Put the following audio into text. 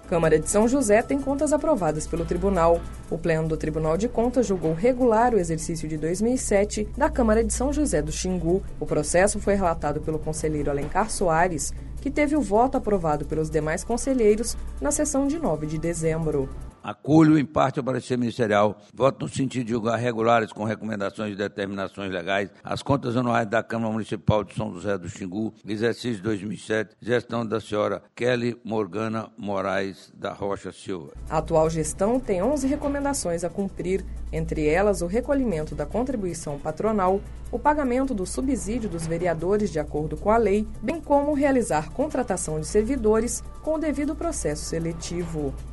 Câmara de São José tem contas aprovadas pelo Tribunal. O Pleno do Tribunal de Contas julgou regular o exercício de 2007 da Câmara de São José do Xingu. O processo foi relatado pelo conselheiro Alencar Soares, que teve o voto aprovado pelos demais conselheiros na sessão de 9 de dezembro. Acolho em parte o parecer ministerial, voto no sentido de julgar regulares com recomendações e determinações legais as contas anuais da Câmara Municipal de São José do Xingu, exercício 2007, gestão da senhora Kelly Morgana Moraes da Rocha Silva. A atual gestão tem 11 recomendações a cumprir, entre elas o recolhimento da contribuição patronal, o pagamento do subsídio dos vereadores de acordo com a lei, bem como realizar contratação de servidores com o devido processo seletivo.